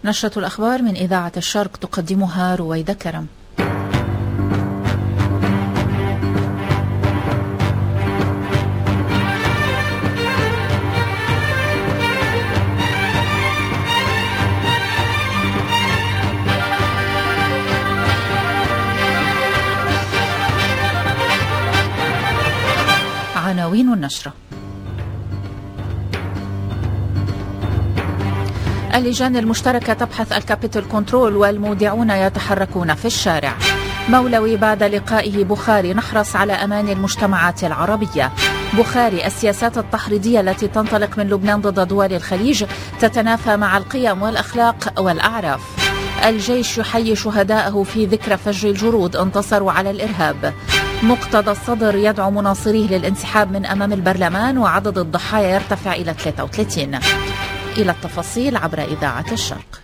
نشرة الأخبار من إذاعة الشرق تقدمها رويدة كرم. عناوين النشرة: اللجان المشتركة تبحث الكابيتال كنترول والمودعون يتحركون في الشارع. مولوي بعد لقائه بخاري: نحرص على أمان المجتمعات العربية. بخاري: السياسات التحريضية التي تنطلق من لبنان ضد دول الخليج تتنافى مع القيم والأخلاق والأعراف. الجيش يحيي شهداءه في ذكرى فجر الجرود، انتصروا على الإرهاب. مقتدى الصدر يدعو مناصريه للانسحاب من أمام البرلمان وعدد الضحايا يرتفع إلى 33. إلى التفاصيل عبر إذاعة الشرق.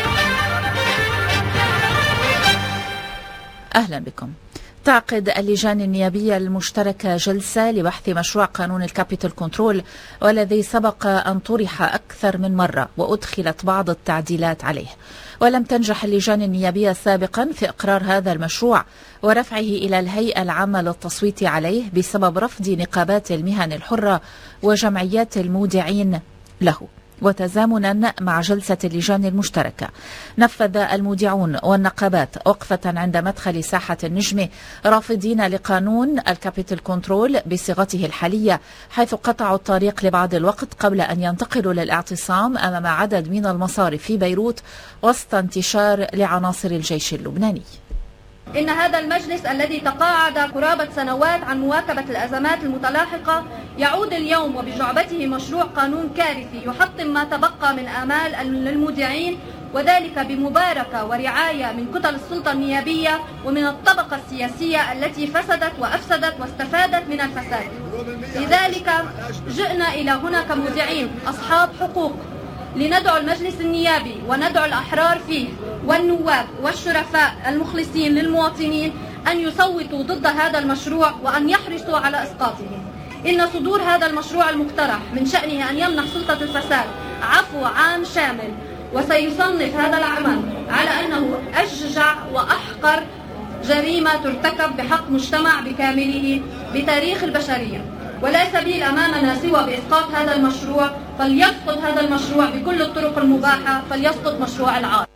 أهلا بكم. تعقد اللجان النيابية المشتركة جلسة لبحث مشروع قانون الكابيتال كنترول، والذي سبق أن طرح أكثر من مرة وأدخلت بعض التعديلات عليه، ولم تنجح اللجان النيابية سابقا في إقرار هذا المشروع ورفعه إلى الهيئة العامة للتصويت عليه بسبب رفض نقابات المهن الحرة وجمعيات المودعين له. وتزامنا مع جلسة اللجان المشتركة، نفذ المودعون والنقابات وقفة عند مدخل ساحة النجمة رافضين لقانون الكابيتال كنترول بصيغته الحالية، حيث قطعوا الطريق لبعض الوقت قبل أن ينتقلوا للاعتصام أمام عدد من المصارف في بيروت وسط انتشار لعناصر الجيش اللبناني. إن هذا المجلس الذي تقاعد قرابة سنوات عن مواكبة الأزمات المتلاحقة يعود اليوم وبجعبته مشروع قانون كارثي يحطم ما تبقى من آمال للمودعين، وذلك بمباركة ورعاية من كتل السلطة النيابية ومن الطبقة السياسية التي فسدت وأفسدت واستفادت من الفساد. لذلك جئنا إلى هنا كمودعين أصحاب حقوق لندعو المجلس النيابي وندعو الأحرار فيه والنواب والشرفاء المخلصين للمواطنين أن يصوتوا ضد هذا المشروع وأن يحرصوا على إسقاطه. إن صدور هذا المشروع المقترح من شأنه أن يمنح سلطة الفساد عفو عام شامل، وسيصنف هذا العمل على أنه أشجع وأحقر جريمة ترتكب بحق مجتمع بكامله بتاريخ البشرية، ولا سبيل أمامنا سوى بإسقاط هذا المشروع. فليسقط هذا المشروع بكل الطرق المباحة، فليسقط مشروع العار.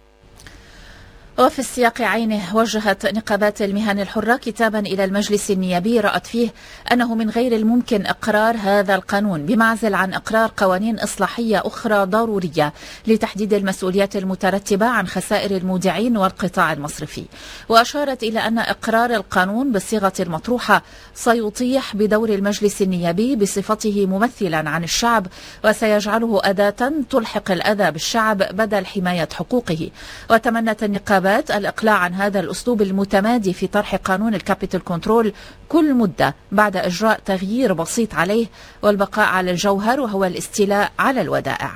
وفي السياق عينه وجهت نقابات المهن الحرة كتابا إلى المجلس النيابي رأت فيه أنه من غير الممكن إقرار هذا القانون بمعزل عن إقرار قوانين إصلاحية أخرى ضرورية لتحديد المسؤوليات المترتبة عن خسائر المودعين والقطاع المصرفي. وأشارت إلى أن إقرار القانون بالصيغة المطروحة سيطيح بدور المجلس النيابي بصفته ممثلا عن الشعب، وسيجعله أداة تلحق الأذى بالشعب بدل حماية حقوقه. وتمنت النقابات الإقلاع عن هذا الأسلوب المتمادي في طرح قانون الكابيتال كنترول كل مدة بعد إجراء تغيير بسيط عليه والبقاء على الجوهر، وهو الاستيلاء على الودائع.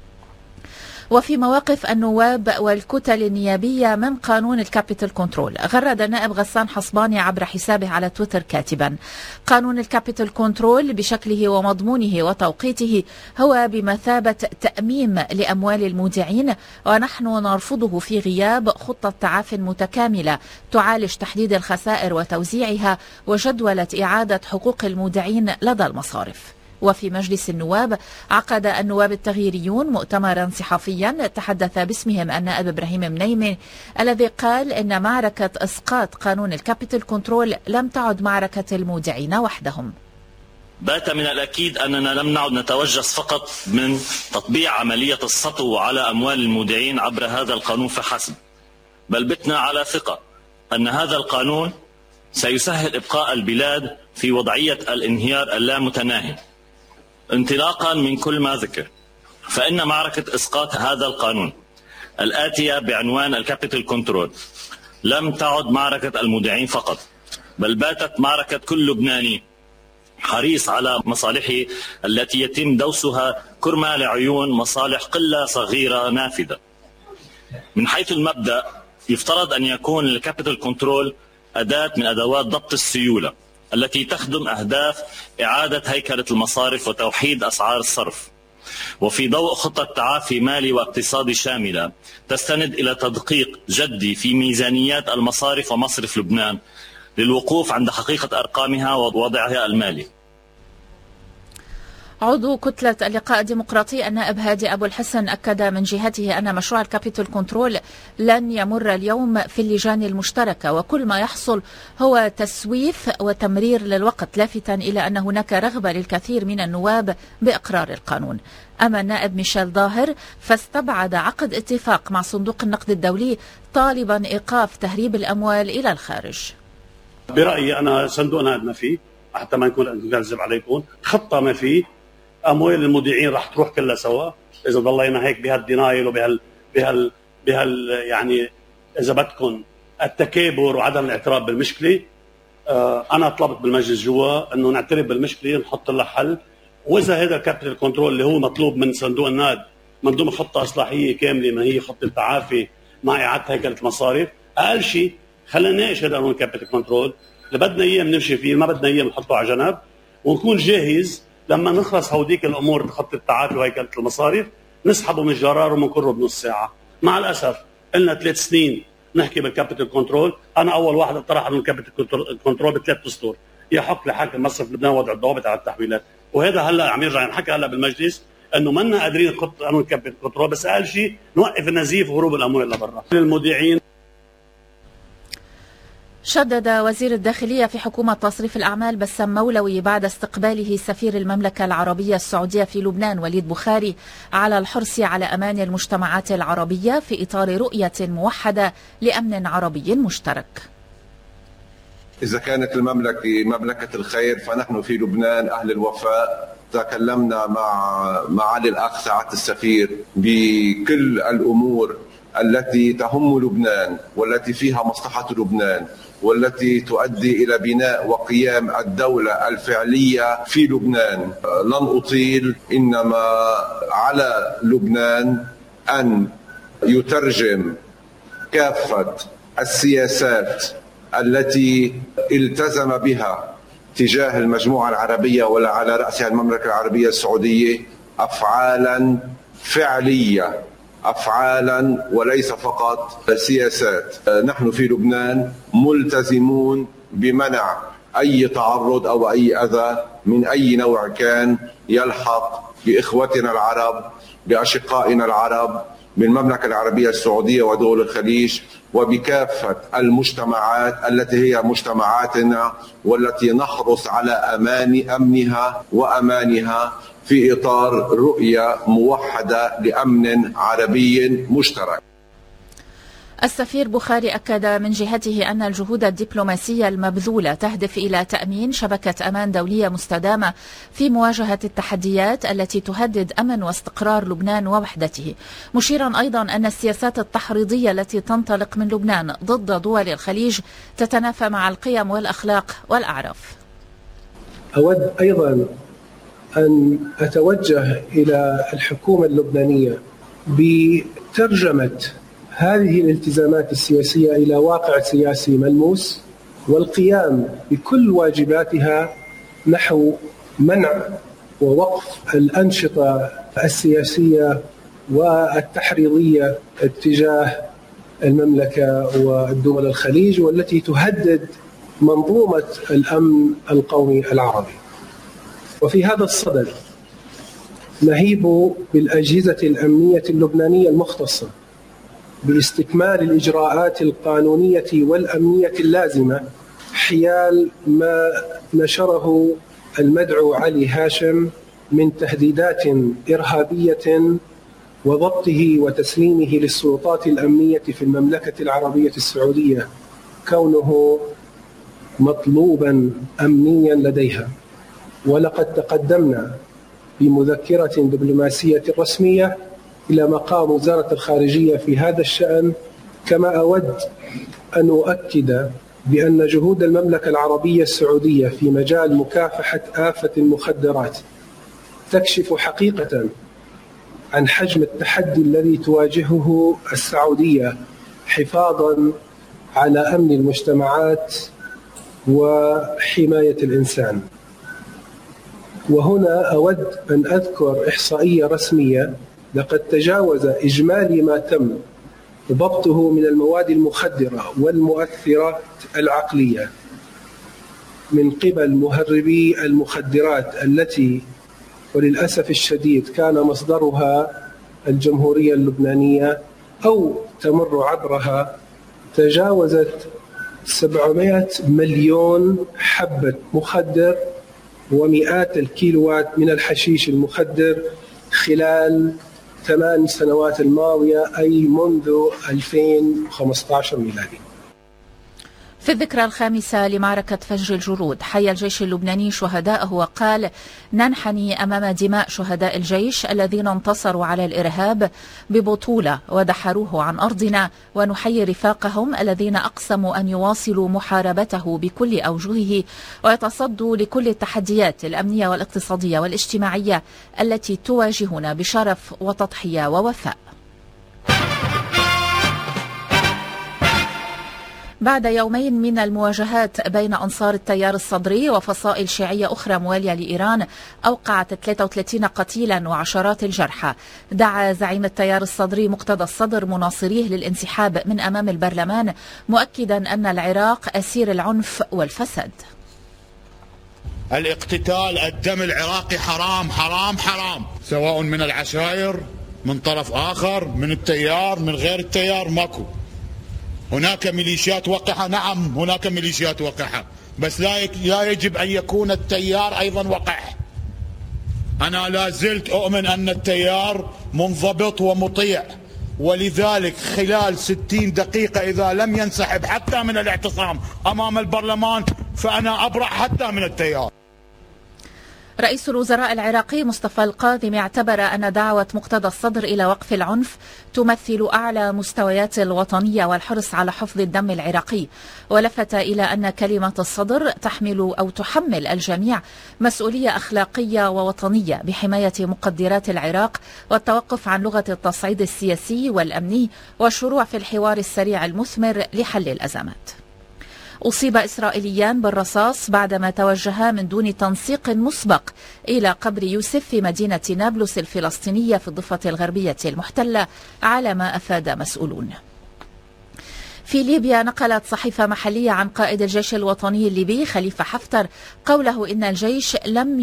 وفي مواقف النواب والكتل النيابية من قانون الكابيتال كنترول، غرد النائب غسان حصباني عبر حسابه على تويتر كاتبا: قانون الكابيتال كنترول بشكله ومضمونه وتوقيته هو بمثابة تأميم لأموال المودعين، ونحن نرفضه في غياب خطة تعاف متكاملة تعالج تحديد الخسائر وتوزيعها وجدولة إعادة حقوق المودعين لدى المصارف. وفي مجلس النواب عقد النواب التغييريون مؤتمرا صحفيا تحدث باسمهم النائب إبراهيم منيمي، الذي قال إن معركة إسقاط قانون الكابيتال كنترول لم تعد معركة المودعين وحدهم. بات من الأكيد أننا لم نعد نتوجس فقط من تطبيع عملية السطو على أموال المودعين عبر هذا القانون فحسب، بل بتنا على ثقة أن هذا القانون سيسهل إبقاء البلاد في وضعية الانهيار اللامتناهي. انطلاقا من كل ما ذكر، فإن معركة إسقاط هذا القانون الآتية بعنوان الكابيتال كنترول لم تعد معركة المودعين فقط، بل باتت معركة كل لبناني حريص على مصالحه التي يتم دوسها كرمة لعيون مصالح قلة صغيرة نافذة. من حيث المبدأ يفترض أن يكون الكابيتال كنترول أداة من أدوات ضبط السيولة التي تخدم أهداف إعادة هيكلة المصارف وتوحيد أسعار الصرف، وفي ضوء خطة تعافي مالي واقتصادي شاملة تستند إلى تدقيق جدي في ميزانيات المصارف ومصرف لبنان للوقوف عند حقيقة أرقامها ووضعها المالي. عضو كتلة اللقاء الديمقراطي النائب هادي أبو الحسن أكد من جهته أن مشروع الكابيتال كنترول لن يمر اليوم في اللجان المشتركة، وكل ما يحصل هو تسويف وتمرير للوقت، لافتا إلى أن هناك رغبة للكثير من النواب بإقرار القانون. أما النائب ميشيل ظاهر فاستبعد عقد اتفاق مع صندوق النقد الدولي طالبا إيقاف تهريب الأموال إلى الخارج. برأيي أنا صندوق نقد ما فيه، حتى ما نكون نكذب عليكم، خطة ما فيه، اموال المودعين راح تروح كلها سوا اذا ضلينا هيك بهالدينايل وبهال يعني اذا بدكم التكابر وعدم الاعتراف بالمشكله. انا طلبت بالمجلس جوا انه نعترف بالمشكله نحط لها حل، واذا هذا الكابيتال كنترول اللي هو مطلوب من صندوق النقد من ضمن خطه اصلاحيه كامله ما هي خطه تعافي مع اعاده هيكله المصارف، اقل شيء خلينا نناقش هذا قانون الكابيتال كنترول، اللي بدنا اياه بنمشي فيه، ما بدنا اياه بنحطه على جنب ونكون جاهز لما نخلص هوديك الامور خط التعافي وهيكله المصارف نسحبه من الجرار ومنكره بنص ساعه. مع الاسف قلنا 3 سنين نحكي بالكابيتال كنترول، انا اول واحد اقترح قانون الكابيتال كنترول ب3 اسطور، يحق لحاكم مصرف لبنان وضع الضوابط على التحويلات، وهذا هلا عم يرجع ينحكى هلا بالمجلس انه منا قادرين نحط قانون الكابيتال كنترول، بس اقل شيء نوقف النزيف وهروب الاموال لبرا. المودعين. شدد وزير الداخلية في حكومة تصريف الأعمال بسام مولوي بعد استقباله سفير المملكة العربية السعودية في لبنان وليد بخاري على الحرص على أمان المجتمعات العربية في إطار رؤية موحدة لأمن عربي مشترك. إذا كانت المملكة مملكة الخير فنحن في لبنان أهل الوفاء. تكلمنا مع معالي الأخ سعادة السفير بكل الأمور التي تهم لبنان والتي فيها مصلحة لبنان والتي تؤدي إلى بناء وقيام الدولة الفعلية في لبنان. لن أطيل، إنما على لبنان أن يترجم كافة السياسات التي التزم بها تجاه المجموعة العربية ولا على رأسها المملكة العربية السعودية أفعالا فعلية، أفعالا وليس فقط سياسات. نحن في لبنان ملتزمون بمنع أي تعرض أو أي أذى من أي نوع كان يلحق بإخوتنا العرب، بأشقائنا العرب، بالمملكة العربية السعودية ودول الخليج، وبكافة المجتمعات التي هي مجتمعاتنا والتي نحرص على أمنها وأمانها في إطار رؤية موحدة لأمن عربي مشترك. السفير بخاري أكد من جهته أن الجهود الدبلوماسية المبذولة تهدف إلى تأمين شبكة أمان دولية مستدامة في مواجهة التحديات التي تهدد أمن واستقرار لبنان ووحدته، مشيرا أيضا أن السياسات التحريضية التي تنطلق من لبنان ضد دول الخليج تتنافى مع القيم والأخلاق والأعراف. أود أيضا أن أتوجه إلى الحكومة اللبنانية بترجمة هذه الالتزامات السياسية إلى واقع سياسي ملموس، والقيام بكل واجباتها نحو منع ووقف الأنشطة السياسية والتحريضية اتجاه المملكة والدول الخليج والتي تهدد منظومة الأمن القومي العربي. وفي هذا الصدد نهيب بالأجهزة الأمنية اللبنانية المختصة باستكمال الإجراءات القانونية والأمنية اللازمة حيال ما نشره المدعو علي هاشم من تهديدات إرهابية وضبطه وتسليمه للسلطات الأمنية في المملكة العربية السعودية كونه مطلوبا أمنيا لديها. ولقد تقدمنا بمذكرة دبلوماسية رسمية إلى مقام وزارة الخارجية في هذا الشأن. كما أود أن أؤكد بأن جهود المملكة العربية السعودية في مجال مكافحة آفة المخدرات تكشف حقيقة عن حجم التحدي الذي تواجهه السعودية حفاظاً على أمن المجتمعات وحماية الإنسان. وهنا أود أن أذكر إحصائية رسمية: لقد تجاوز إجمالي ما تم ضبطه من المواد المخدرة والمؤثرات العقلية من قبل مهربي المخدرات التي وللأسف الشديد كان مصدرها الجمهورية اللبنانية أو تمر عبرها، تجاوزت 700 مليون حبة مخدر ومئات الكيلوات من الحشيش المخدر خلال 8 سنوات الماضية، أي منذ 2015 ميلادي. في الذكرى الخامسة لمعركة فجر الجرود حيا الجيش اللبناني شهداءه وقال: ننحني أمام دماء شهداء الجيش الذين انتصروا على الإرهاب ببطولة ودحروه عن أرضنا، ونحيي رفاقهم الذين أقسموا أن يواصلوا محاربته بكل أوجهه ويتصدوا لكل التحديات الأمنية والاقتصادية والاجتماعية التي تواجهنا بشرف وتضحية ووفاء. بعد يومين من المواجهات بين أنصار التيار الصدري وفصائل شيعية أخرى موالية لإيران أوقعت 33 قتيلا وعشرات الجرحى، دعا زعيم التيار الصدري مقتدى الصدر مناصريه للانسحاب من أمام البرلمان، مؤكدا أن العراق أسير العنف والفساد. الاقتتال، الدم العراقي حرام حرام حرام، سواء من العشائر من طرف آخر، من التيار من غير التيار، ماكو. هناك ميليشيات وقحة، نعم هناك ميليشيات وقحة، بس لا يجب أن يكون التيار أيضا وقح. أنا لا زلت أؤمن أن التيار منضبط ومطيع، ولذلك خلال 60 دقيقة إذا لم ينسحب حتى من الاعتصام أمام البرلمان فأنا أبرأ حتى من التيار. رئيس الوزراء العراقي مصطفى القاذم اعتبر أن دعوة مقتدى الصدر إلى وقف العنف تمثل أعلى مستويات الوطنية والحرص على حفظ الدم العراقي، ولفت إلى أن كلمة الصدر تحمل الجميع مسؤولية أخلاقية ووطنية بحماية مقدرات العراق والتوقف عن لغة التصعيد السياسي والأمني والشروع في الحوار السريع المثمر لحل الأزمات. أصيب إسرائيليان بالرصاص بعدما توجها من دون تنسيق مسبق إلى قبر يوسف في مدينة نابلس الفلسطينية في الضفة الغربية المحتلة على ما أفاد مسؤولون. في ليبيا نقلت صحيفة محلية عن قائد الجيش الوطني الليبي خليفة حفتر قوله إن الجيش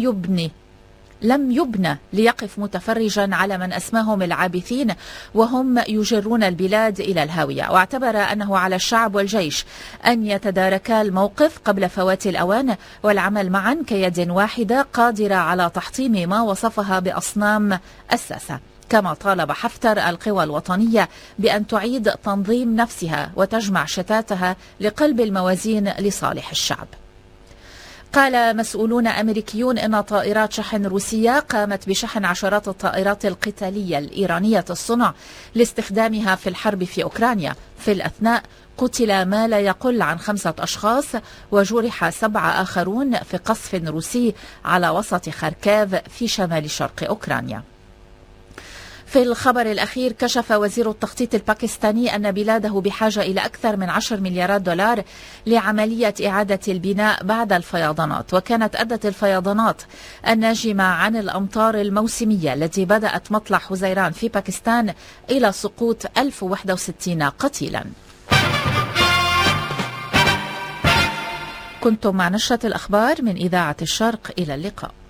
لم يبنى ليقف متفرجا على من أسماهم العابثين وهم يجرون البلاد إلى الهاوية، واعتبر أنه على الشعب والجيش أن يتداركا الموقف قبل فوات الأوان والعمل معا كيد واحدة قادرة على تحطيم ما وصفها بأصنام أساسة. كما طالب حفتر القوى الوطنية بأن تعيد تنظيم نفسها وتجمع شتاتها لقلب الموازين لصالح الشعب. قال مسؤولون أمريكيون إن طائرات شحن روسية قامت بشحن عشرات الطائرات القتالية الإيرانية الصنع لاستخدامها في الحرب في أوكرانيا. في الأثناء قتل ما لا يقل عن 5 أشخاص وجرح 7 آخرون في قصف روسي على وسط خاركيف في شمال شرق أوكرانيا. في الخبر الأخير كشف وزير التخطيط الباكستاني أن بلاده بحاجة إلى أكثر من 10 مليارات دولار لعملية إعادة البناء بعد الفيضانات، وكانت أدت الفيضانات الناجمة عن الأمطار الموسمية التي بدأت مطلع حزيران في باكستان إلى سقوط 1061 قتيلا. كنتم مع نشرة الأخبار من إذاعة الشرق، إلى اللقاء.